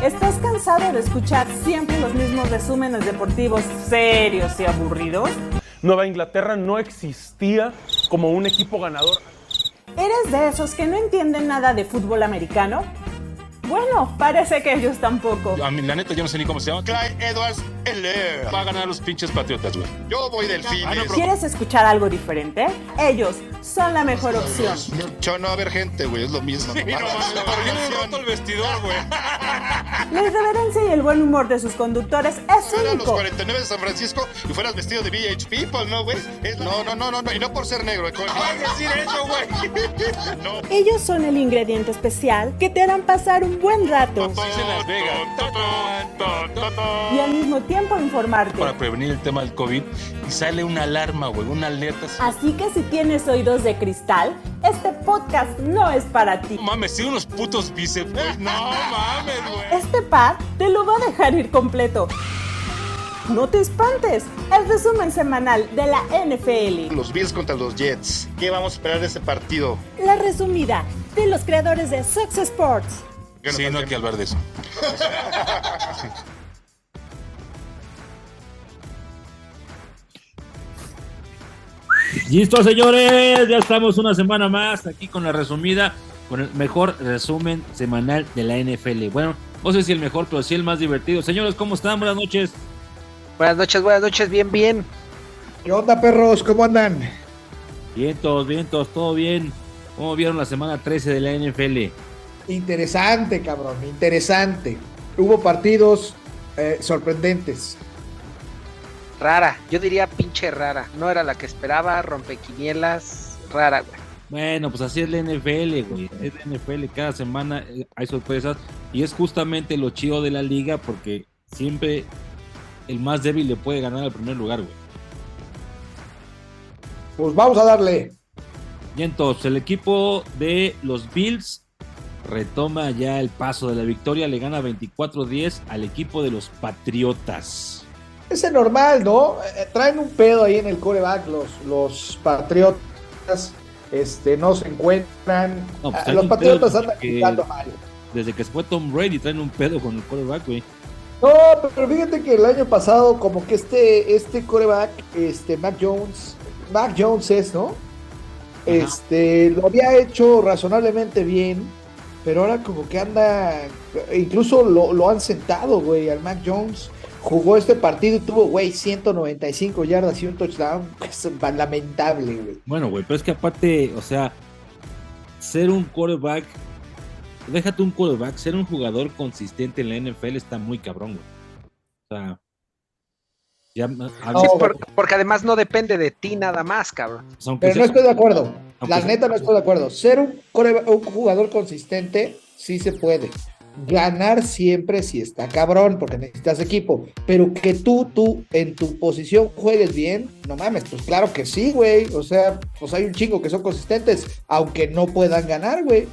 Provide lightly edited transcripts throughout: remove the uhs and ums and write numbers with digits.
¿Estás cansado de escuchar siempre los mismos resúmenes deportivos serios y aburridos? Nueva Inglaterra no existía como un equipo ganador. ¿Eres de esos que no entienden nada de fútbol americano? Bueno, parece que ellos tampoco. A mí, la neta, yo no sé ni cómo se llama. Clyde Edwards-Helaire. Va a ganar los pinches Patriotas, güey. Yo voy Delfines. ¿Quieres escuchar algo diferente? Ellos son la mejor opción. Yo no, a ver gente, güey, es lo mismo. Sí, no mames, pero yo me roto el vestidor, güey. La irreverencia y el buen humor de sus conductores es Eran los único. 49 de San Francisco y fueras vestido de VH People, ¿no, güey? No, y no por ser negro. Ay, decir eso, güey. No. Ellos son el ingrediente especial que te harán pasar un buen rato Sí, en Las Vegas. y al mismo tiempo informarte. Para prevenir el tema del COVID y sale una alarma, güey, una alerta. Así que si tienes oídos de cristal, este podcast no es para ti. No mames, sí, unos putos bíceps, güey. No mames, güey. Este par te lo va a dejar ir completo. No te espantes, el resumen semanal de la NFL. Los Bills contra los Jets. ¿Qué vamos a esperar de ese partido? La resumida de los creadores de Sox Sports. Sí, no hay que hablar de eso. Listo, señores, ya estamos una semana más aquí con la resumida, con el mejor resumen semanal de la NFL. Bueno, no sé si el mejor, pero sí el más divertido. Señores, ¿cómo están? Buenas noches. Buenas noches, bien. ¿Qué onda, perros? ¿Cómo andan? Vientos, todo bien. ¿Cómo vieron la semana 13 de la NFL? Interesante, cabrón, interesante. Hubo partidos sorprendentes. Rara, yo diría pinche rara. No era la que esperaba, rompequinielas, rara, güey. Bueno, pues así es la NFL, güey. Es la NFL, cada semana hay sorpresas. Y es justamente lo chido de la liga porque siempre el más débil le puede ganar al primer lugar, güey. Pues vamos a darle. Y entonces el equipo de los Bills retoma ya el paso de la victoria, le gana 24-10 al equipo de los Patriotas. Ese normal, ¿no? Traen un pedo ahí en el quarterback los Patriotas. No se encuentran. No, pues Los Patriotas pedo andan jugando mal. Desde que se fue Tom Brady traen un pedo con el quarterback, güey. No, pero fíjate que el año pasado como que este quarterback, Mac Jones es, ¿no? Lo había hecho razonablemente bien, pero ahora como que anda, incluso lo han sentado, güey, al Mac Jones. Jugó este partido y tuvo, güey, 195 yardas y un touchdown. Es lamentable, güey. Bueno, güey, pero es que aparte, o sea, ser un quarterback, déjate un quarterback, ser un jugador consistente en la NFL está muy cabrón, güey. O sea, ya, Sí, porque además no depende de ti nada más, cabrón. Pero no estoy de acuerdo. Aunque La sea- neta no estoy de acuerdo. Ser un jugador consistente sí se puede. Ganar siempre sí está cabrón, porque necesitas equipo. Pero que tú en tu posición juegues bien, no mames, pues claro que sí, güey. O sea, pues hay un chingo que son consistentes, aunque no puedan ganar, güey.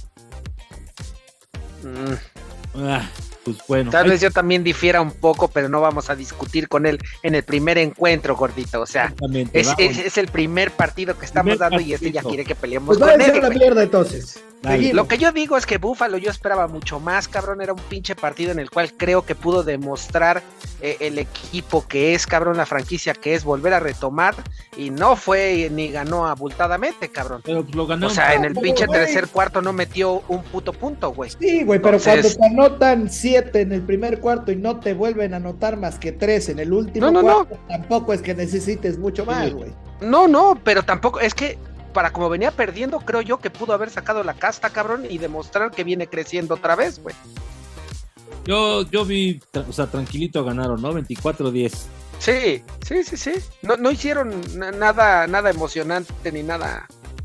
Pues bueno. Tal vez yo también difiera un poco, pero no vamos a discutir con él en el primer encuentro, gordito. O sea, Exactamente, es el primer partido que estamos Primer dando y ya partidito. quiere que peleemos Pues con va a ser él, la güey. mierda entonces. Dale. Seguimos. Lo que yo digo es que Buffalo yo esperaba mucho más, cabrón. Era un pinche partido en el cual creo que pudo demostrar el equipo que es, cabrón, la franquicia que es, volver a retomar. Y no fue ni ganó abultadamente, cabrón. Pero pues lo O ganaron. sea, en el pero, pinche güey. tercer cuarto no metió un puto punto, güey. Sí, güey, pero Entonces- cuando te anotan 7 en el primer cuarto y no te vuelven a anotar más que 3 en el último No. cuarto, tampoco es que necesites mucho más, güey. No, pero tampoco, es que para como venía perdiendo, creo yo que pudo haber sacado la casta, cabrón, y demostrar que viene creciendo otra vez, güey. Yo vi, o sea, tranquilito ganaron, ¿no? 24-10. Sí. No hicieron nada emocionante ni nada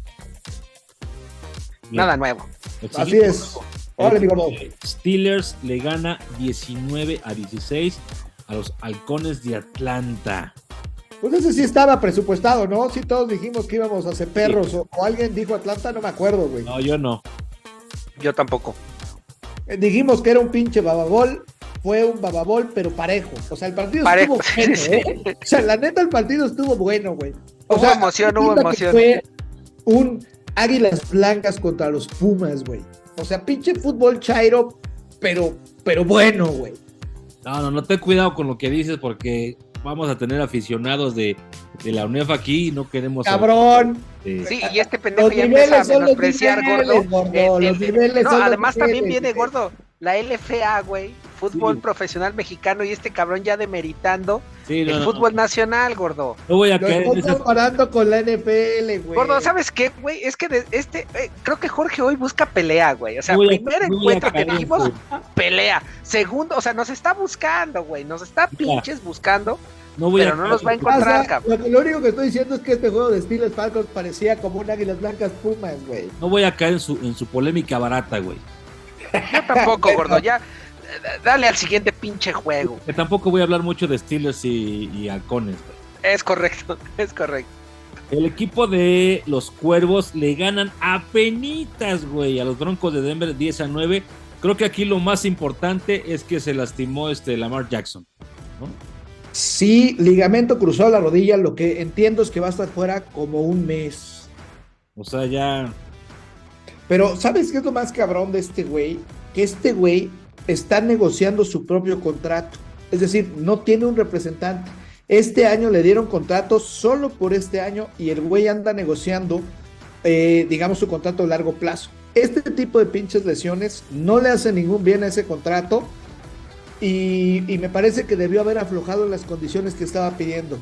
nuevo. Así es. Órale, mi gordo. Steelers le gana 19-16 a los Halcones de Atlanta. Pues ese sí estaba presupuestado, ¿no? Sí, todos dijimos que íbamos a hacer perros, o alguien dijo Atlanta, no me acuerdo, güey. No, yo no. Yo tampoco. Dijimos que era un pinche bababol, fue un bababol, pero parejo. O sea, el partido Parejo, estuvo bueno, sí. ¿eh? O sea, la neta, el partido estuvo bueno, güey. O Hubo sea, emoción, resulta hubo que emoción. Fue un Águilas Blancas contra los Pumas, güey. O sea, pinche fútbol chairo pero bueno, güey. No, ten cuidado con lo que dices porque vamos a tener aficionados de la UNEF aquí y no queremos... Cabrón. Sí, y este pendejo Los ya niveles empieza a son los menospreciar, niveles, gordo, los niveles no, son los además también niveles. viene, gordo, la LFA, güey, fútbol Sí. profesional mexicano, y este cabrón ya demeritando Sí, el fútbol nacional, gordo. No voy a Lo caer en estoy esa... comparando con la NFL, güey. Gordo, ¿sabes qué, güey? Es que creo que Jorge hoy busca pelea, güey. O sea, No voy a- primer no voy a encuentro que caer en dijimos, su- pelea. Segundo, o sea, nos está buscando, güey. Nos está pinches buscando, No voy pero a no caer nos va a en su- encontrar, cabrón. Lo único que estoy diciendo es que este juego de Steelers Falcons parecía como un Águilas Blancas Pumas, güey. No voy a caer en su polémica barata, güey. Yo tampoco, gordo. Ya, dale al siguiente pinche juego. Que tampoco voy a hablar mucho de Steelers y halcones, güey. Es correcto, es correcto. El equipo de los Cuervos le ganan apenitas, güey, a los Broncos de Denver 10-9. Creo que aquí lo más importante es que se lastimó Lamar Jackson, ¿no? Sí, ligamento cruzado a la rodilla, lo que entiendo es que va a estar fuera como un mes. O sea, ya... Pero, ¿sabes qué es lo más cabrón de este güey? Que este güey está negociando su propio contrato. Es decir, no tiene un representante. Este año le dieron contrato solo por este año y el güey anda negociando, digamos, su contrato a largo plazo. Este tipo de pinches lesiones no le hace ningún bien a ese contrato y me parece que debió haber aflojado en las condiciones que estaba pidiendo.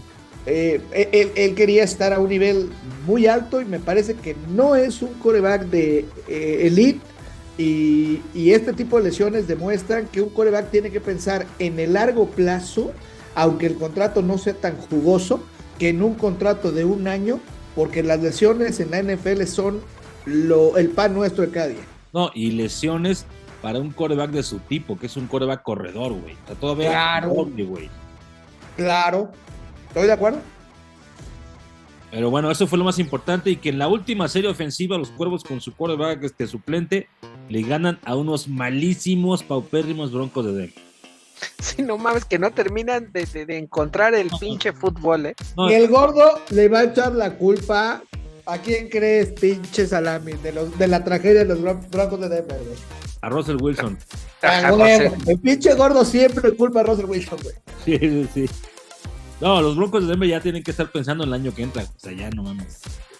Él quería estar a un nivel muy alto y me parece que no es un quarterback de elite y este tipo de lesiones demuestran que un quarterback tiene que pensar en el largo plazo, aunque el contrato no sea tan jugoso, que en un contrato de un año, porque las lesiones en la NFL son el pan nuestro de cada día. No, y lesiones para un quarterback de su tipo, que es un quarterback corredor, güey. O sea, todavía... Claro. doble, güey. Claro, ¿estoy de acuerdo? Pero bueno, eso fue lo más importante y que en la última serie ofensiva los Cuervos con su quarterback suplente le ganan a unos malísimos, paupérrimos Broncos de Denver. Sí, no mames, que no terminan de encontrar el pinche fútbol, ¿eh? No, Y el gordo le va a echar la culpa. ¿A quién crees, pinche salami? De la tragedia de los Broncos de Denver, güey. a Russell Wilson. Ajá, Ah, güey, no sé. el pinche gordo siempre culpa a Russell Wilson, güey. Sí, sí, sí. No, los Broncos de Denver ya tienen que estar pensando en el año que entra. O sea, ya no mames.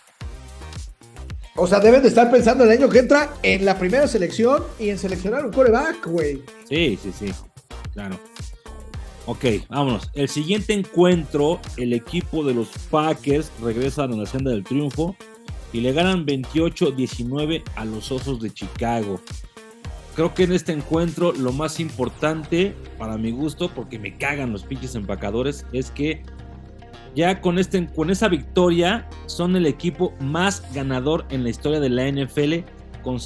O sea, deben de estar pensando el año que entra en la primera selección y en seleccionar un quarterback, güey. Sí, sí, sí. Claro. Ok, vámonos. El siguiente encuentro, el equipo de los Packers regresa a la senda del triunfo y le ganan 28-19 a los Osos de Chicago. Creo que en este encuentro lo más importante, para mi gusto, porque me cagan los pinches empacadores, es que ya con esa victoria son el equipo más ganador en la historia de la NFL con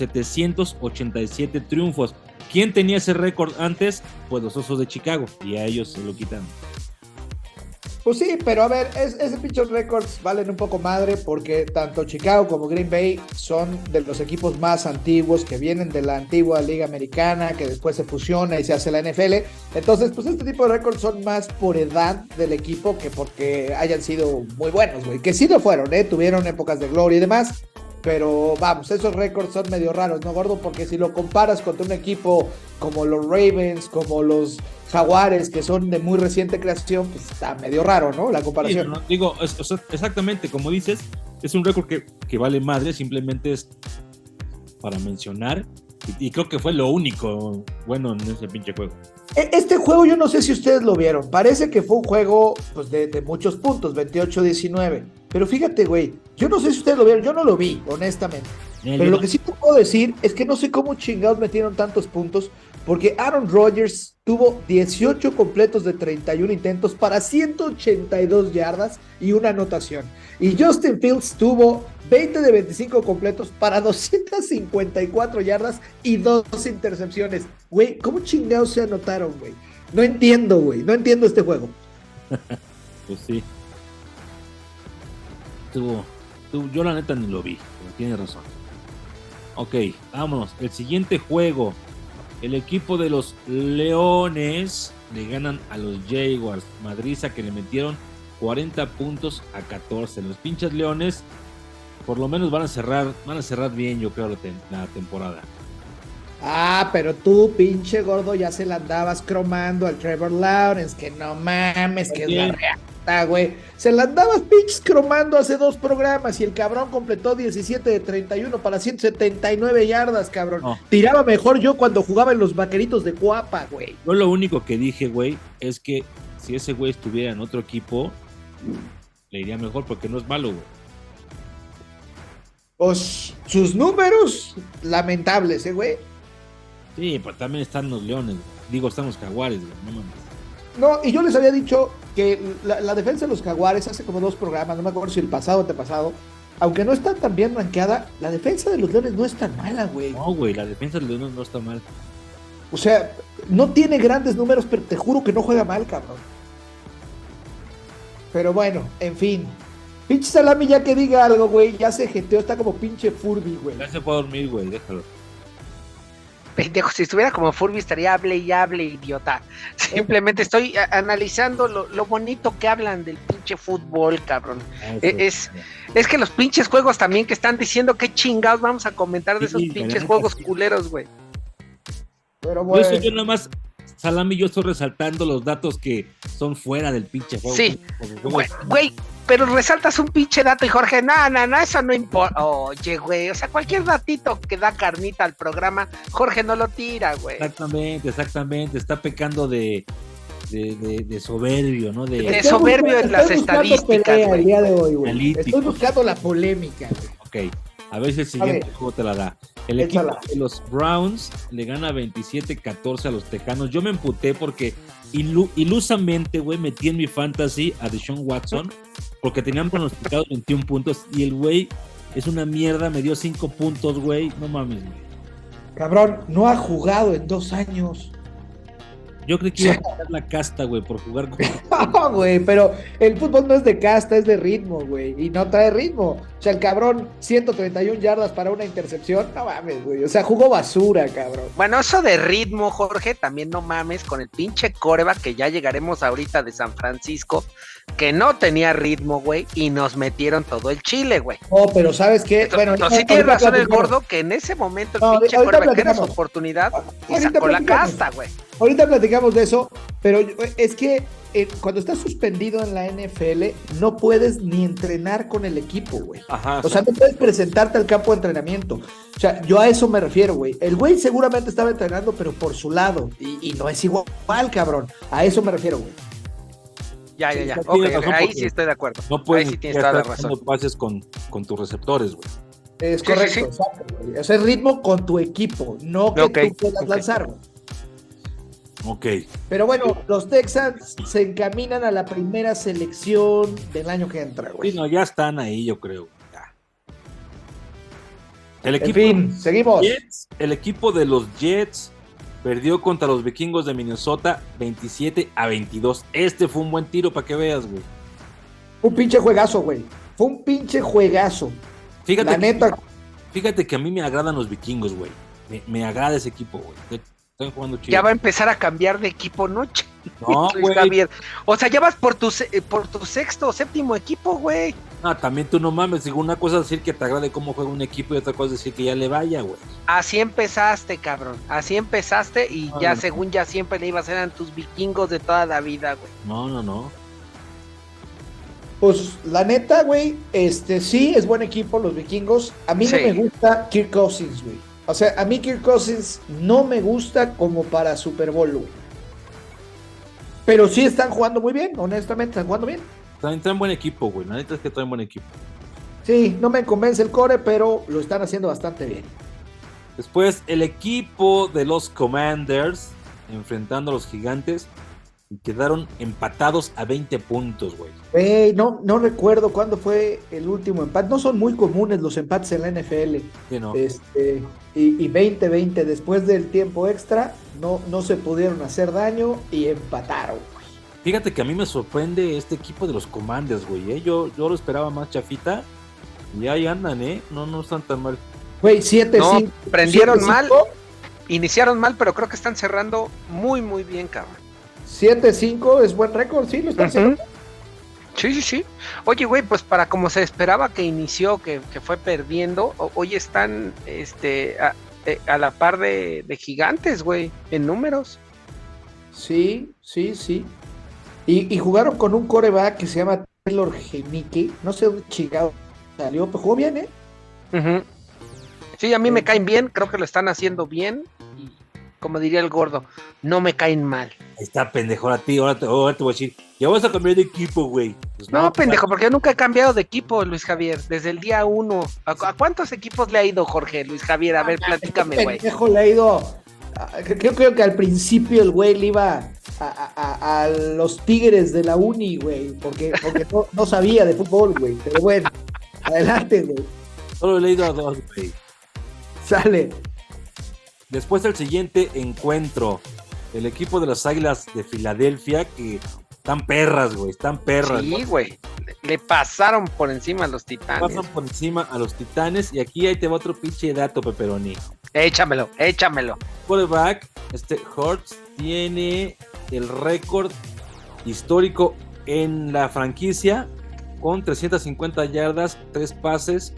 787 triunfos. ¿Quién tenía ese récord antes? Pues los Osos de Chicago, y a ellos se lo quitan. Pues sí, pero a ver, esos pinches récords valen un poco madre porque tanto Chicago como Green Bay son de los equipos más antiguos que vienen de la antigua Liga Americana, que después se fusiona y se hace la NFL. Entonces, pues este tipo de récords son más por edad del equipo que porque hayan sido muy buenos, güey. Que sí lo fueron, tuvieron épocas de gloria y demás. Pero vamos, esos récords son medio raros, ¿no, gordo? Porque si lo comparas contra un equipo como los Ravens, como los Jaguares, que son de muy reciente creación, pues está medio raro, ¿no? La comparación. Sí, no, digo, o sea, exactamente, como dices, es un récord que vale madre, simplemente es para mencionar, y creo que fue lo único bueno en ese pinche juego. Este juego yo no sé si ustedes lo vieron, parece que fue un juego pues, de muchos puntos, 28-19, pero fíjate, güey, yo no sé si ustedes lo vieron, yo no lo vi, honestamente, pero lo que sí te puedo decir es que no sé cómo chingados metieron tantos puntos, porque Aaron Rodgers tuvo 18 completos de 31 intentos para 182 yardas y una anotación, y Justin Fields tuvo 20 de 25 completos para 254 yardas y 2 intercepciones. Güey, ¿cómo chingados se anotaron, güey? No entiendo, güey. No entiendo este juego. Pues sí. Yo la neta ni lo vi, pero tienes razón. Ok, vámonos. El siguiente juego. El equipo de los Leones le ganan a los Jaguars. Madriza que le metieron 40 puntos a 14. Los pinches Leones por lo menos van a cerrar bien, yo creo, la temporada. Ah, pero tú, pinche gordo, ya se la andabas cromando al Trevor Lawrence, que no mames, que es la reata, güey. Se la andabas pinches cromando hace 2 programas y el cabrón completó 17 de 31 para 179 yardas, cabrón. No. Tiraba mejor yo cuando jugaba en los Vaqueritos de Cuapa, güey. Yo lo único que dije, güey, es que si ese güey estuviera en otro equipo, le iría mejor porque no es malo, güey. Pues sus números, lamentables, güey. Sí, pero también están los Leones, güey. Digo, están los Jaguares, güey, no mames. No, y yo les había dicho que la defensa de los Jaguares hace como 2 programas, no me acuerdo si el pasado o antepasado, aunque no está tan bien rankeada, la defensa de los Leones no es tan mala, güey. No, güey, la defensa de los Leones no está mal. O sea, no tiene grandes números, pero te juro que no juega mal, cabrón. Pero bueno, en fin. Pinche Salami ya que diga algo, güey, ya se jeteó, está como pinche Furby, güey. Ya se fue a dormir, güey, déjalo. Pendejo, si estuviera como Furby estaría hable, idiota. Simplemente estoy analizando lo bonito que hablan del pinche fútbol, cabrón. Es que los pinches juegos también que están diciendo qué chingados vamos a comentar de esos pinches juegos culeros, güey. Pero bueno. Yo nada más, Salami, yo estoy resaltando los datos que son fuera del pinche juego. Sí, güey, pero resaltas un pinche dato y Jorge, no, eso no importa. Oye, güey, o sea, cualquier datito que da carnita al programa, Jorge no lo tira, güey. Exactamente, está pecando de soberbio, ¿no? De soberbio en las estadísticas, güey. El día de hoy, güey. Estoy buscando la polémica, güey. Ok, a ver si el siguiente juego te la da. El equipo de los Browns le gana 27-14 a los Tejanos. Yo me emputé porque ilusamente, güey, metí en mi fantasy a Deshaun Watson porque tenían pronosticados 21 puntos y el güey es una mierda, me dio 5 puntos, güey. No mames, güey. Cabrón, no ha jugado en 2 años. Yo creí que iba a quitar la casta, güey, por jugar con... No, güey, pero el fútbol no es de casta, es de ritmo, güey, y no trae ritmo. O sea, el cabrón, 131 yardas para una intercepción, no mames, güey, o sea, jugó basura, cabrón. Bueno, eso de ritmo, Jorge, también no mames con el pinche coreback que ya llegaremos ahorita de San Francisco, que no tenía ritmo, güey, y nos metieron todo el chile, güey. Oh, pero ¿sabes qué? Bueno, sí tiene razón el gordo, que en ese momento el pinche coreback era su oportunidad y sacó la casta, güey. Ahorita platicamos de eso, pero es que cuando estás suspendido en la NFL, no puedes ni entrenar con el equipo, güey. Ajá. O sea, no puedes presentarte al campo de entrenamiento. O sea, yo a eso me refiero, güey. El güey seguramente estaba entrenando, pero por su lado. Y no es igual, cabrón. A eso me refiero, güey. Ya. Sí, Okay, razón, ahí sí estoy de acuerdo. No puedes ahí sí tienes toda la razón. pases con tus receptores, güey. Es correcto, sí. exacto, güey. O sea, es ritmo con tu equipo, no que tú puedas lanzar, güey. Ok. Pero bueno, los Texans se encaminan a la primera selección del año que entra, güey. Sí, no, ya están ahí, yo creo. Ya. En fin, seguimos. El equipo de los Jets perdió contra los Vikingos de Minnesota 27-22. Este fue un buen tiro para que veas, güey. Un pinche juegazo, güey. Fue un pinche juegazo. Fíjate que a mí me agradan los Vikingos, güey. Me agrada ese equipo, güey. Están jugando chido. Ya va a empezar a cambiar de equipo, ¿no? No, güey. Javier. O sea, ya vas por tu sexto o séptimo equipo, güey. No, también tú no mames. Digo, una cosa es decir que te agrade cómo juega un equipo y otra cosa es decir que ya le vaya, güey. Así empezaste, cabrón. Así empezaste y según ya siempre le ibas a ser a tus vikingos de toda la vida, güey. No. Pues la neta, güey, sí es buen equipo los Vikingos. A mí no me gusta Kirk Cousins, güey. O sea, a mí Kirk Cousins no me gusta como para Super Bowl, güey. Pero sí están jugando muy bien, honestamente, están jugando bien. Traen buen equipo, güey. La neta es que traen buen equipo. Sí, no me convence el core, pero lo están haciendo bastante bien. Después, el equipo de los Commanders enfrentando a los Gigantes y quedaron empatados a 20 puntos, güey. No recuerdo cuándo fue el último empate. No son muy comunes los empates en la NFL. Sí, no. Y 20-20 después del tiempo extra no se pudieron hacer daño y empataron, güey. Fíjate que a mí me sorprende este equipo de los Commanders, güey. Yo lo esperaba más chafita y ahí andan, no están tan mal. Güey, 7-5. No, prendieron mal, iniciaron mal, pero creo que están cerrando muy, muy bien, cabrón. 7-5 es buen récord, sí, lo están haciendo. Sí. Oye, güey, pues para como se esperaba que inició, que fue perdiendo, hoy están a la par de Gigantes, güey, en números. Sí. Y jugaron con un coreback que se llama Taylor Heinicke. No sé dónde chingado salió, pero jugó bien, ¿eh? Uh-huh. Sí, a mí me caen bien, creo que lo están haciendo bien. Y como diría el gordo, no me caen mal. Ahí está, pendejo, ahora te voy a decir, ya vas a cambiar de equipo, güey. Pues No, pendejo, porque yo nunca he cambiado de equipo, Luis Javier, desde el día 1. ¿A cuántos equipos le ha ido, Jorge, Luis Javier? A ver, platícame, güey. Pendejo le ha ido. Creo que al principio el güey le iba a los Tigres de la Uni, güey, porque no sabía de fútbol, güey. Pero bueno, adelante, güey. Solo he leído a 2, güey. Sale. Después el siguiente encuentro, el equipo de las Águilas de Filadelfia, que están perras, güey, Sí, güey, le pasaron por encima a los Titanes. Pasan por encima a los Titanes, y aquí ahí te va otro pinche dato, Pepperoni. Échamelo. Quarterback, Hurts tiene el récord histórico en la franquicia con 350 yardas, 3 pases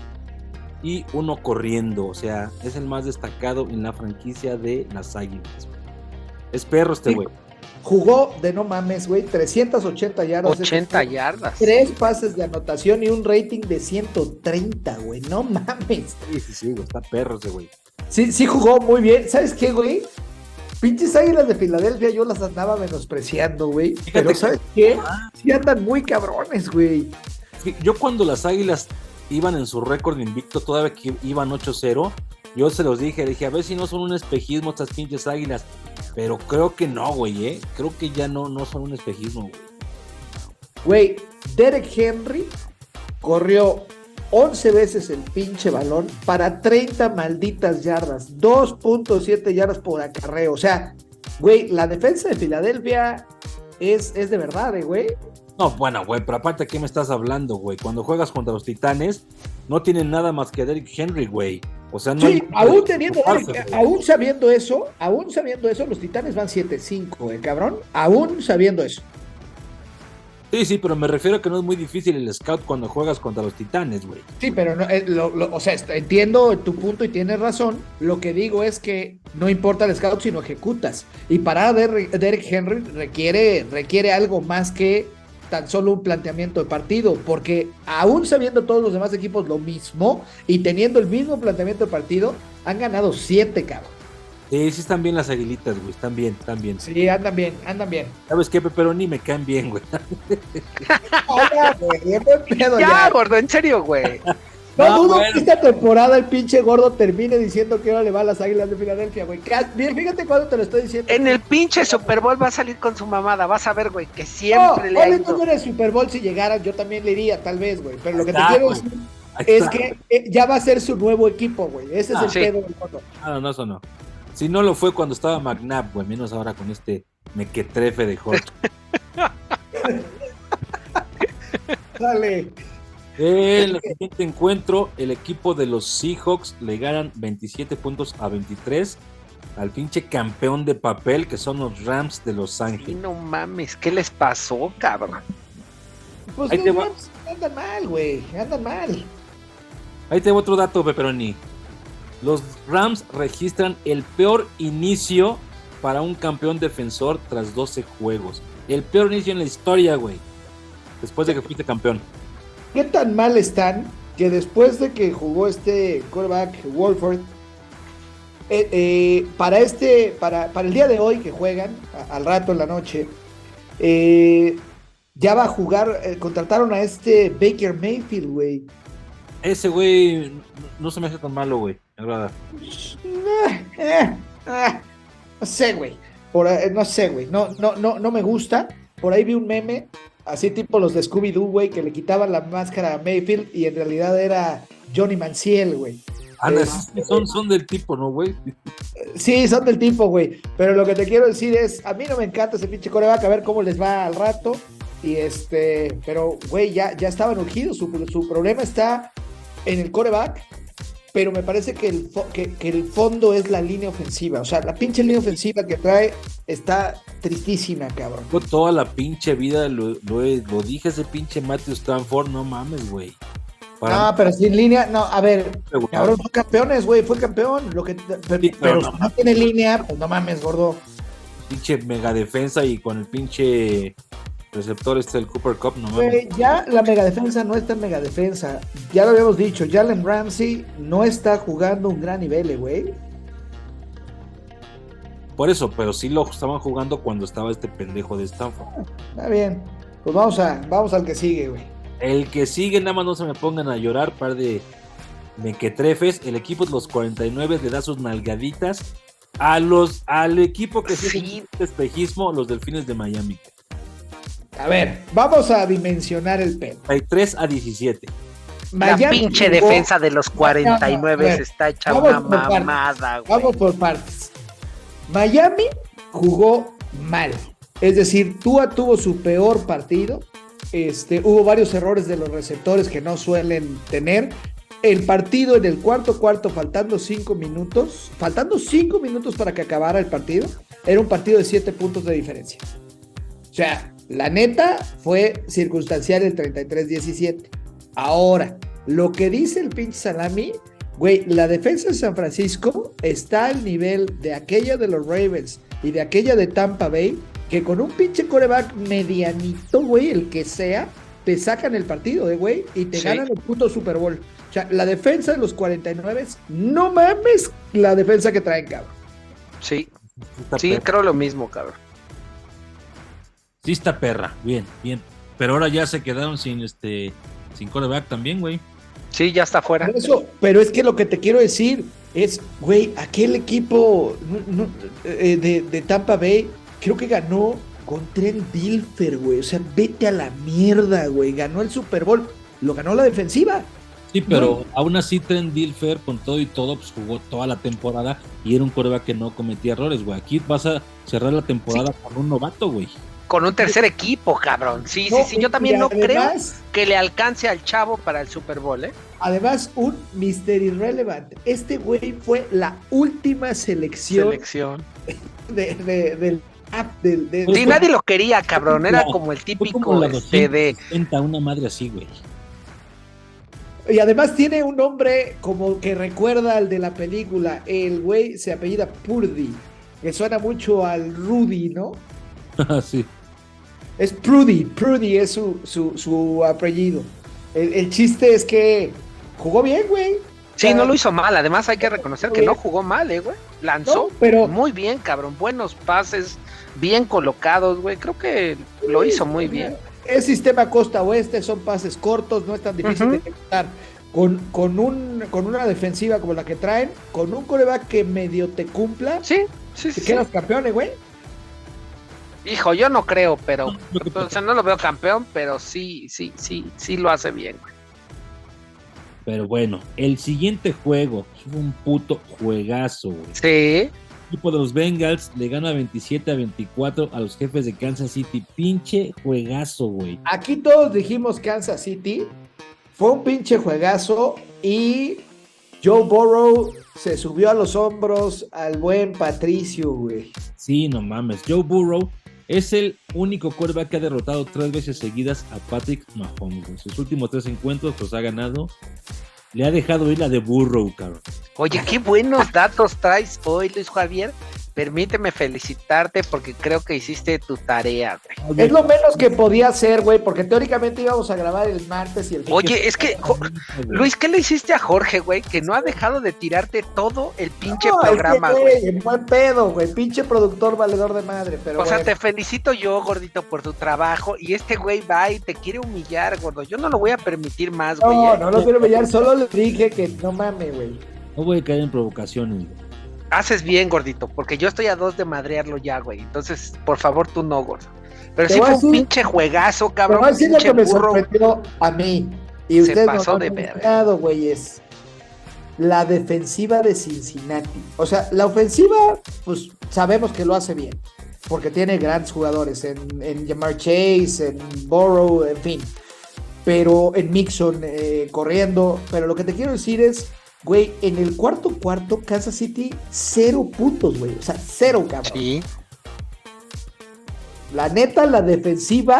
y 1 corriendo. O sea, es el más destacado en la franquicia de las Águilas. Es perro este güey. Jugó de no mames, güey, 380 yardas. 80 yardas. 3 pases de anotación y un rating de 130, güey. No mames. Sí, güey, está perro ese güey. Sí jugó muy bien. ¿Sabes qué, güey? Pinches Águilas de Filadelfia yo las andaba menospreciando, güey. Pero ¿sabes qué? Sí andan muy cabrones, güey. Yo cuando las Águilas iban en su récord invicto, todavía que iban 8-0, yo se los dije, a ver si no son un espejismo estas pinches Águilas. Pero creo que no, güey, creo que ya no son un espejismo, güey. Güey, Derek Henry corrió 11 veces el pinche balón para 30 malditas yardas, 2.7 yardas por acarreo. O sea, güey, la defensa de Filadelfia es de verdad, güey. No, bueno, güey, pero aparte, ¿qué me estás hablando, güey? Cuando juegas contra los Titanes, no tienen nada más que Derrick Henry, güey. O sea, no sí, hay... aún sabiendo eso, los Titanes van 7-5, cabrón. Aún sabiendo eso. Sí, pero me refiero a que no es muy difícil el scout cuando juegas contra los Titanes, güey. Sí, pero no, o sea, entiendo tu punto y tienes razón. Lo que digo es que no importa el scout, sino ejecutas. Y para Derrick Henry requiere algo más que tan solo un planteamiento de partido, porque aún sabiendo todos los demás equipos lo mismo y teniendo el mismo planteamiento de partido, han ganado 7, cabrón. Sí están bien las Aguilitas, güey, están bien. Sí, andan bien. ¿Sabes qué, Pepperoni? Me caen bien, güey. Ya, gordo, en serio, güey. No dudo que esta temporada el pinche gordo termine diciendo que ahora le va a las Águilas de Filadelfia, güey. Fíjate cuándo te lo estoy diciendo. En el pinche Super Bowl va a salir con su mamada, vas a ver, güey, que siempre le ha ido. No, en el Super Bowl, si llegaran, yo también le iría, tal vez, güey. Pero lo que te quiero decir es que ya va a ser su nuevo equipo, güey. Ese es el pedo del gordo. No, eso no. Si no lo fue cuando estaba McNabb, güey, menos ahora con este mequetrefe de Hurts. Dale. En el siguiente encuentro, el equipo de los Seahawks le ganan 27-23 al pinche campeón de papel que son los Rams de Los Ángeles. Sí, no mames, ¿qué les pasó, cabrón? Pues los Rams andan mal, güey, andan mal. Ahí te va otro dato, Pepperoni. Los Rams registran el peor inicio para un campeón defensor tras 12 juegos. El peor inicio en la historia, güey. Después de que fuiste campeón. ¿Qué tan mal están que después de que jugó este quarterback Wolford, para el día de hoy que juegan, al rato en la noche, ya va a jugar, contrataron a este Baker Mayfield, güey. Ese güey no se me hace tan malo, güey. Me agrada. No sé, güey. No sé, güey. No me gusta. Por ahí vi un meme, así tipo los de Scooby-Doo, güey, que le quitaban la máscara a Mayfield y en realidad era Johnny Manziel, güey. Son del tipo, ¿no, güey? Sí, son del tipo, güey. Pero lo que te quiero decir es, a mí no me encanta ese pinche coreback, a ver cómo les va al rato. Y pero, güey, ya estaban urgidos. Su problema está en el coreback, pero me parece que el fondo es la línea ofensiva. O sea, la pinche línea ofensiva que trae está tristísima, cabrón. Yo toda la pinche vida lo dije, ese pinche Matthew Stanford, no mames, güey. No, pero sin línea, no, a ver, Regular. cabrón, fue campeones, güey, fue campeón. Pero no si no tiene línea, pues no mames, gordo. Pinche mega defensa y con el pinche receptor del Cooper Cup, no Güey, mames. ya la megadefensa no está en megadefensa. Ya lo habíamos dicho, Jalen Ramsey no está jugando un gran nivel, güey. Por eso, pero sí lo estaban jugando cuando estaba este pendejo de Stanford. Está bien. Pues vamos al que sigue, güey. El que sigue, nada más no se me pongan a llorar, par de mequetrefes. El equipo de los 49 le da sus nalgaditas al equipo que Sí. es espejismo, los Delfines de Miami. A ver, vamos a dimensionar el pedo. 33-17. La pinche jugó- defensa de los 49 a ver, está hecha vamos una por partes. mamada, güey. Vamos por partes. Miami jugó mal. Es decir, Tua tuvo su peor partido. Hubo varios errores de los receptores que no suelen tener. El partido en el cuarto, faltando 5 minutos para que acabara el partido, era un partido de 7 puntos de diferencia. O sea, la neta fue circunstancial el 33-17. Ahora, lo que dice el pinche Salami, güey, la defensa de San Francisco está al nivel de aquella de los Ravens y de aquella de Tampa Bay, que con un pinche quarterback medianito, güey, el que sea, te sacan el partido, güey, y te Sí. ganan el puto Super Bowl. O sea, la defensa de los 49, no mames la defensa que traen, cabrón. Sí, Está sí, perra. creo lo mismo, cabrón. Sí está perra, bien. Pero ahora ya se quedaron sin quarterback también, güey. Sí, ya está fuera. Por eso, pero es que lo que te quiero decir es, güey, aquel equipo de Tampa Bay, creo que ganó con Trent Dilfer, güey. O sea, vete a la mierda, güey. Ganó el Super Bowl. Lo ganó la defensiva. Sí, pero aún así Trent Dilfer, con todo y todo, pues jugó toda la temporada y era un quarterback que no cometía errores, güey. Aquí vas a cerrar la temporada con un novato, güey. Con un tercer equipo, cabrón. Sí, No, sí, yo también y no creo además- que le alcance al chavo para el Super Bowl, ¿eh? Además, un Mr. Irrelevant. Este güey fue la última selección del app del. Sí, nadie lo quería, cabrón. Era como el Fue típico como la de 260, una madre así, güey. Y además tiene un nombre como que recuerda al de la película. El güey se apellida Purdy, que suena mucho al Rudy, ¿no? Sí. Es Prudy es su apellido. El chiste es que jugó bien, güey. Sí, no lo hizo mal. Además, hay que reconocer que no jugó mal, güey. Lanzó No, pero- muy bien, cabrón. Buenos pases, bien colocados, güey. Creo que lo hizo muy bien. Es sistema costa oeste, son pases cortos, no es tan difícil Ujú. de ejecutar. Con una defensiva como la que traen, con un coreback que medio te cumpla, Sí, sí, te sí. quedas campeones, güey. Hijo, yo no creo, pero. Lo que- O sea, no lo veo campeón, pero sí lo hace bien, güey. Pero bueno, el siguiente juego fue un puto juegazo, güey. Sí. El equipo de los Bengals le gana 27-24 a los Jefes de Kansas City. Pinche juegazo, güey. Aquí todos dijimos Kansas City. Fue un pinche juegazo y Joe Burrow se subió a los hombros al buen Patricio, güey. Sí, no mames. Joe Burrow es el único quarterback que ha derrotado 3 veces seguidas a Patrick Mahomes. En sus últimos 3 encuentros los ha ganado. Le ha dejado ir la de Burrow, cabrón. Oye, qué buenos datos traes hoy, Luis Javier. Permíteme felicitarte porque creo que hiciste tu tarea, güey. Es lo menos que podía hacer, güey, porque teóricamente íbamos a grabar el martes y el Oye, es que, Luis, ¿qué le hiciste a Jorge, güey? Que no ha dejado de tirarte todo el pinche No, es que, programa, güey. en buen pedo, güey. Pinche productor valedor de madre, pero O sea, bueno. te felicito yo, gordito, por tu trabajo. Y este güey va y te quiere humillar, gordo. Yo no lo voy a permitir más, güey. No, ¿eh? no lo quiero brillar, solo le dije que no mames, güey. No voy a caer en provocaciones, güey. Haces bien, gordito, porque yo estoy a 2 de madrearlo ya, güey. Entonces, por favor, tú no, gordo. Pero Te sí voy fue a un decir- pinche juegazo, Te cabrón. voy a decir lo Pinche que me burro. sorprendió a mí. Y Se ustedes pasó no de han verga. mencionado, güey, es la defensiva de Cincinnati. O sea, la ofensiva, pues sabemos que lo hace bien, porque tiene grandes jugadores en Jamar Chase, en Burrow, en fin. Pero en Mixon corriendo. Pero lo que te quiero decir es, güey, en el cuarto, Kansas City, 0 puntos, güey. O sea, 0, cabrón. Sí. La neta, la defensiva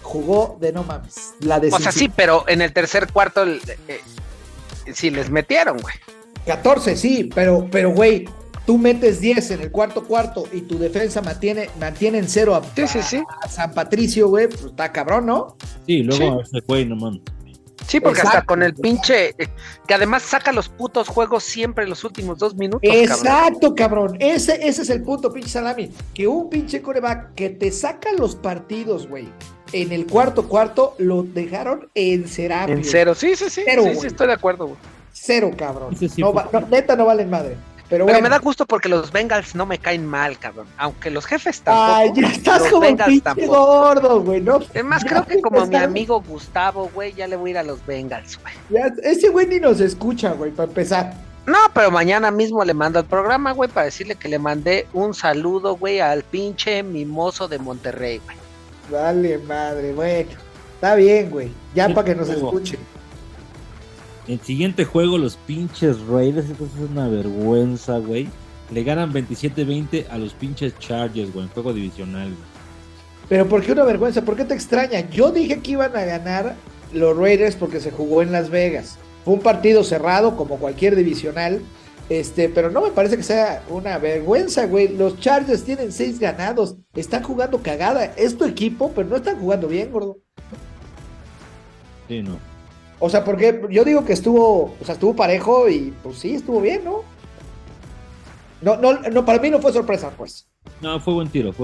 jugó de no mames. La de O sea, sí, pero en el tercer cuarto sí les metieron, güey. 14, sí, pero, güey, tú metes 10 en el cuarto y tu defensa mantiene en cero a San Patricio, güey, pues está cabrón, ¿no? Sí, luego ese güey, no mames. Sí, porque Exacto, hasta con el pinche, que además saca los putos juegos siempre en los últimos 2 minutos. Exacto, cabrón. Ese es el punto, pinche Salami. Que un pinche coreback que te saca los partidos, güey, en el cuarto, lo dejaron en cero. En cero, sí, Cero, sí, estoy de acuerdo, güey. Cero, cabrón. Sí, Neta no valen madre. Pero me bueno. da gusto porque los Bengals no me caen mal, cabrón. Aunque los jefes tampoco. Ay, ya estás los como Bengals pinche tampoco. gordo, güey, ¿no? Es más, Ya creo que como mi estás- amigo Gustavo, güey, ya le voy a ir a los Bengals, güey. Ese güey ni nos escucha, güey, para empezar. No, pero mañana mismo le mando al programa, güey, para decirle que le mandé un saludo, güey, al pinche mimoso de Monterrey, güey. Dale, madre, bueno. Está bien, güey. Ya Sí, para que nos juego. escuche. El siguiente juego, los pinches Raiders, esto es una vergüenza, güey. Le ganan 27-20 a los pinches Chargers, güey, en juego divisional, güey. Pero ¿por qué una vergüenza? ¿Por qué te extraña? Yo dije que iban a ganar los Raiders porque se jugó en Las Vegas. Fue un partido cerrado como cualquier divisional. Pero no me parece que sea una vergüenza, güey. Los Chargers tienen 6 ganados. Están jugando cagada. Es tu equipo, pero no están jugando bien, gordo. Sí, no. O sea, porque yo digo que estuvo parejo y pues sí, estuvo bien, ¿no? No, para mí no fue sorpresa, pues. No, fue buen tiro.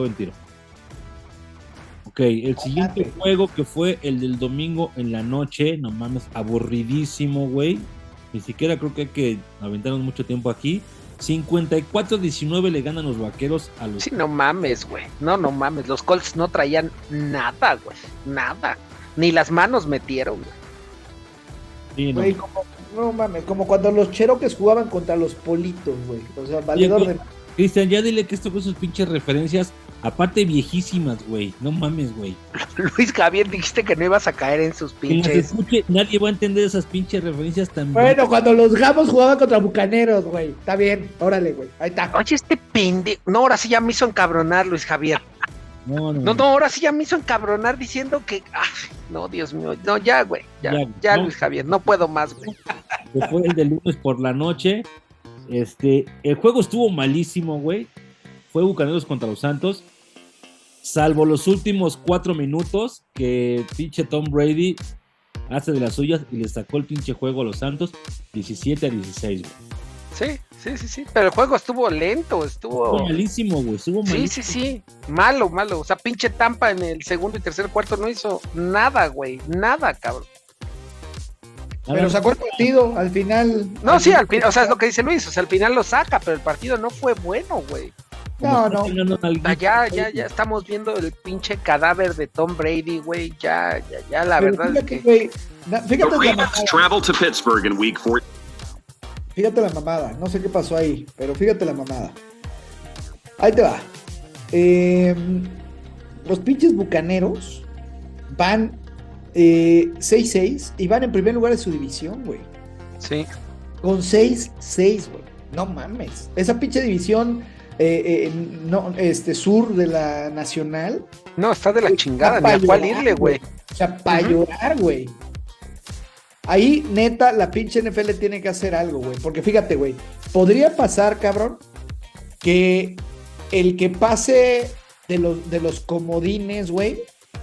Ok, el siguiente juego que fue el del domingo en la noche, no mames, aburridísimo, güey. Ni siquiera creo que hay que aventarnos mucho tiempo aquí. 54-19 le ganan los Vaqueros a los... Sí, no mames, güey. No mames. Los Colts no traían nada, güey. Nada. Ni las manos metieron, güey. Sí, no. Güey, no mames, como cuando los Cherokees jugaban contra los Politos, güey. O sea, valedor de... Cristian, ya dile que esto con sus pinches referencias, aparte viejísimas, güey. No mames, güey. Luis Javier, dijiste que no ibas a caer en sus Quien las pinches. escuche, nadie va a entender esas pinches referencias tan... Bueno, cuando los Gamos jugaban contra Bucaneros, güey. Está bien, órale, güey. Ahí está. Oye, este pendejo. No, ahora sí ya me hizo encabronar, Luis Javier. No, ahora sí ya me hizo encabronar diciendo que. Ay, no, Dios mío. No, ya, güey. Ya, no. Luis Javier. No puedo más, güey. Después el de lunes por la noche. El juego estuvo malísimo, güey. Fue Bucaneros contra los Santos. Salvo los últimos 4 minutos que pinche Tom Brady hace de las suyas y le sacó el pinche juego a los Santos 17-16, güey. Sí. Pero el juego estuvo lento, Estuvo malísimo, güey. Estuvo malísimo. Sí. Malo. O sea, pinche Tampa en el segundo y tercer cuarto no hizo nada, güey. Nada, cabrón. Pero sacó el partido al final. No, sí, al final, o sea, es lo que dice Luis. O sea, al final lo saca, pero el partido no fue bueno, güey. No. Ya estamos viendo el pinche cadáver de Tom Brady, güey. Ya, la Pero verdad es que. güey, The fíjate la Ravens mamada. travel to Pittsburgh in Week 4. Fíjate la mamada. No sé qué pasó ahí, pero fíjate la mamada. Ahí te va. Los pinches Bucaneros van 6-6 y van en primer lugar de su división, güey. Sí. Con 6-6, güey. No mames. Esa pinche división sur de la Nacional. No, está de la chingada, Está ni a pa' cuál llorar, irle, güey. O sea, para llorar, güey. Ahí, neta, la pinche NFL tiene que hacer algo, güey. Porque fíjate, güey. Podría pasar, cabrón, que el que pase de los comodines, güey,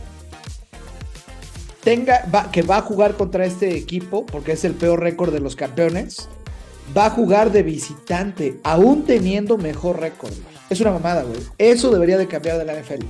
que va a jugar contra este equipo, porque es el peor récord de los campeones, va a jugar de visitante, aún teniendo mejor récord, güey. Es una mamada, güey. Eso debería de cambiar de la NFL.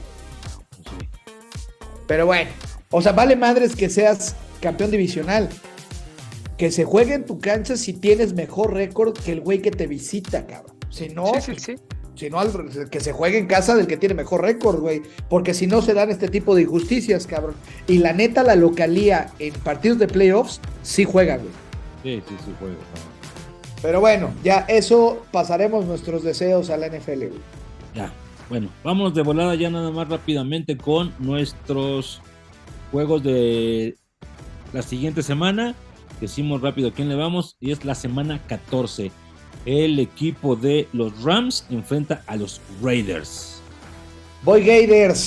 Pero bueno, o sea, vale madres que seas campeón divisional. Que se juegue en tu cancha si tienes mejor récord que el güey que te visita, cabrón. Si no, Sí. si no, que se juegue en casa del que tiene mejor récord, güey. Porque si no se dan este tipo de injusticias, cabrón. Y la neta, la localía en partidos de playoffs sí juega, güey. Sí, juego. Pero bueno, ya eso pasaremos nuestros deseos a la NFL, güey. Ya, bueno, vámonos de volada ya nada más rápidamente con nuestros juegos de la siguiente semana. Decimos rápido quién le vamos y es la semana 14. El equipo de los Rams enfrenta a los Raiders. Voy Gators.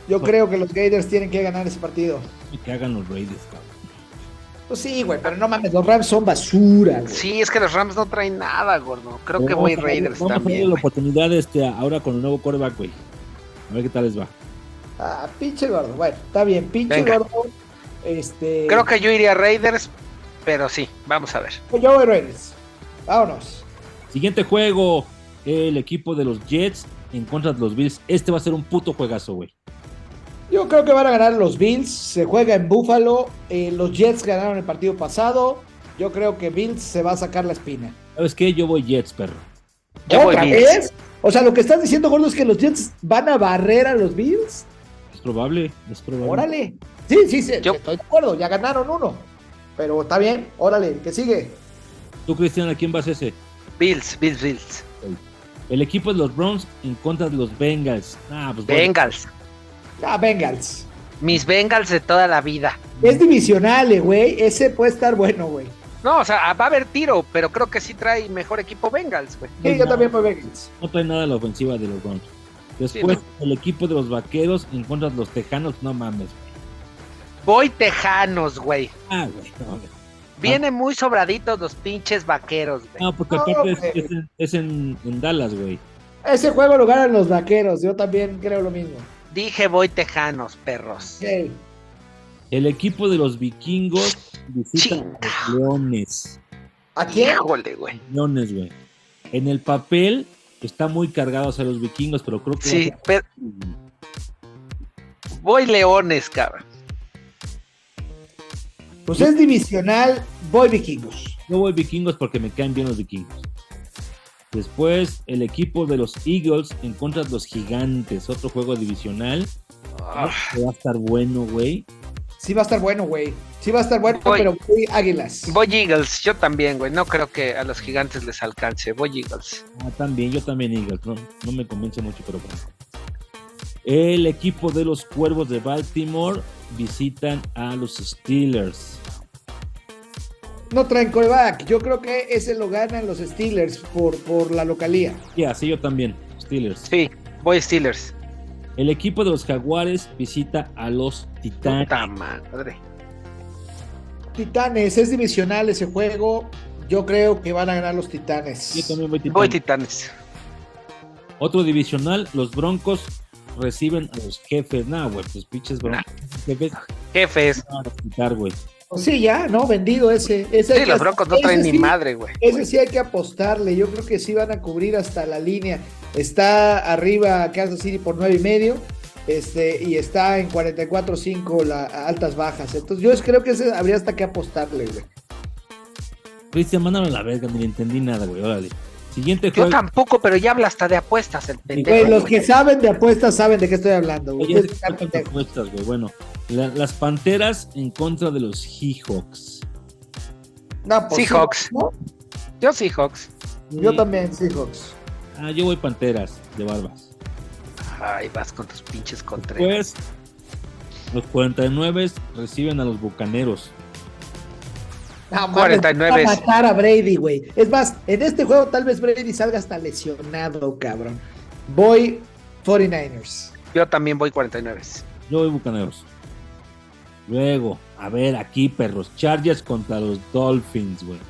Yo creo que los Gators tienen que ganar ese partido. Y que hagan los Raiders, cabrón. Pues sí, güey, pero no mames, los Rams son basura, güey. Sí, es que los Rams no traen nada, gordo. Creo que voy Raiders vamos a darle también. la oportunidad ahora con el nuevo quarterback, güey. A ver qué tal les va. Ah, pinche gordo. Bueno, está bien, pinche Venga. gordo. Creo que yo iría Raiders, pero sí, vamos a ver. Yo voy Raiders. Vámonos. Siguiente juego, el equipo de los Jets en contra de los Bills. Este va a ser un puto juegazo, güey. Yo creo que van a ganar los Bills. Se juega en Buffalo. Los Jets ganaron el partido pasado. Yo creo que Bills se va a sacar la espina. ¿Sabes qué? Yo voy Jets, perro. Yo voy ¿Otra Bills. vez? O sea, lo que estás diciendo, gordo, es que los Jets van a barrer a los Bills. Es probable, es probable. Órale. Sí, Yo- estoy de acuerdo. Ya ganaron uno. Pero está bien. Órale, que sigue. ¿Tú, Cristian, a quién vas ese? Bills. El equipo de los Browns en contra de los Bengals. Pues Bengals. Bengals. Mis Bengals de toda la vida. Es divisional, güey. Ese puede estar bueno, güey. No, o sea, va a haber tiro, pero creo que sí trae mejor equipo Bengals, güey. Sí, yo también voy Bengals. No trae nada a la ofensiva de los Browns. Después, Sí, el equipo de los Vaqueros en contra de los Tejanos. No mames. Voy Tejanos, güey. Güey. No, Vienen muy sobraditos los pinches vaqueros, güey. no, porque No, aparte güey. es en Dallas, güey. Ese juego lo ganan los Vaqueros. Yo también creo lo mismo. Dije voy Tejanos, perros. Ok. El equipo de los Vikingos visita a los Leones. ¿A quién? Híjole, güey. Leones, güey. En el papel está muy cargado hacia los Vikingos, pero creo que Sí, pero voy Leones, cabrón. Pues es divisional. Voy Vikingos. yo voy Vikingos porque me caen bien los Vikingos. Después, el equipo de los Eagles en contra de los Gigantes. Otro juego divisional. Que va a estar bueno, güey. Sí va a estar bueno, güey. Sí va a estar bueno, Voy. pero voy Águilas. Voy Eagles, yo también, güey. No creo que a los gigantes les alcance. Voy Eagles. También, yo también Eagles. No me convence mucho, pero bueno. El equipo de los Cuervos de Baltimore visitan a los Steelers. No traen coreback. Yo creo que ese lo ganan los Steelers por la localía. Sí, yo también. Steelers. Sí, voy Steelers. El equipo de los Jaguares visita a los Titanes. Puta madre. Titanes, es divisional ese juego. Yo creo que van a ganar los Titanes. Yo también voy Titanes. Voy Titanes. Otro divisional, los Broncos reciben a los Jefes. Güey, pues pinches Broncos. Jefes Jefes. van a quitar, güey. Sí, ya, ¿no? Vendido ese. Sí, los Broncos no traen ni madre, güey. Ese sí hay que apostarle. Yo creo que sí van a cubrir hasta la línea. Está arriba Kansas City por 9.5. Y está en 44.5 las altas bajas. Entonces yo creo que ese habría hasta que apostarle, güey. Cristian, mándame a la verga, ni entendí nada, güey. Órale. Siguiente Yo juego. tampoco, pero ya habla hasta de apuestas el pendejo. Güey, los que saben de apuestas saben de qué estoy hablando, güey. Oye, ¿cuántas apuestas, güey? Bueno, las Panteras en contra de los Seahawks. No, pues, Seahawks. ¿no? Yo Seahawks. Yo también, Seahawks. Yo voy Panteras, de barbas. Ay, vas con tus pinches contreras. Después, los 49 reciben a los Bucaneros. No, mames, 49. va a matar a Brady, güey. Es más, en este juego tal vez Brady salga hasta lesionado, cabrón. Voy 49ers. Yo también voy 49. Yo voy Bucaneros. Luego, a ver, aquí, perros. Chargers contra los Dolphins, güey.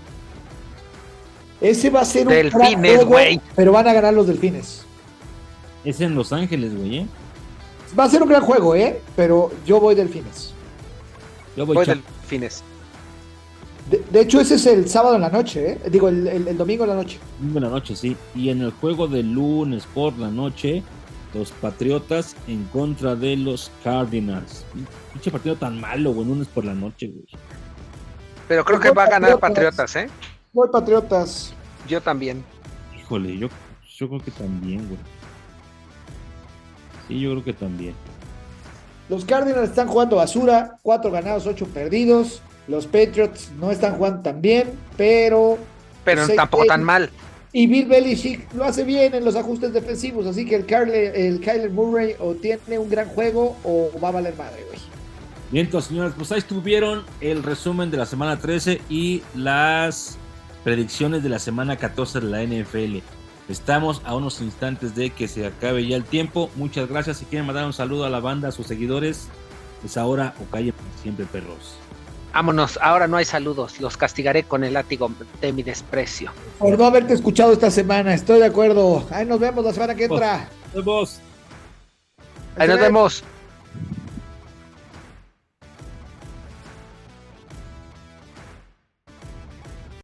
Ese va a ser un gran Delfines, juego, güey. pero van a ganar los Delfines. Es en Los Ángeles, güey, Va a ser un gran juego, pero yo voy Delfines. Yo voy Voy Chargers. Delfines. De hecho, ese es el sábado en la noche, Digo, el domingo en la noche. Domingo en la noche, sí. Y en el juego de lunes por la noche, los Patriotas en contra de los Cardinals. Pinche partido tan malo, güey, lunes por la noche, güey. Pero creo que va a ganar Patriotas, ¿eh? Voy Patriotas. Yo también. Híjole, yo creo que también, güey. Sí, yo creo que también. Los Cardinals están jugando basura, 4 ganados, 8 perdidos. Los Patriots no están jugando tan bien, pero pues, Tampoco tan mal. Y Bill Belichick lo hace bien en los ajustes defensivos, así que el Kyler Murray o tiene un gran juego o va a valer madre, güey. Bien, entonces, señores, pues ahí estuvieron el resumen de la semana 13 y las predicciones de la semana 14 de la NFL. Estamos a unos instantes de que se acabe ya el tiempo. Muchas gracias. Si quieren mandar un saludo a la banda, a sus seguidores, es ahora o callen por siempre, perros. Vámonos, ahora no hay saludos, los castigaré con el látigo de mi desprecio. Por no haberte escuchado esta semana, estoy de acuerdo. Ahí nos vemos la semana que entra. Nos vemos. Ahí nos vemos.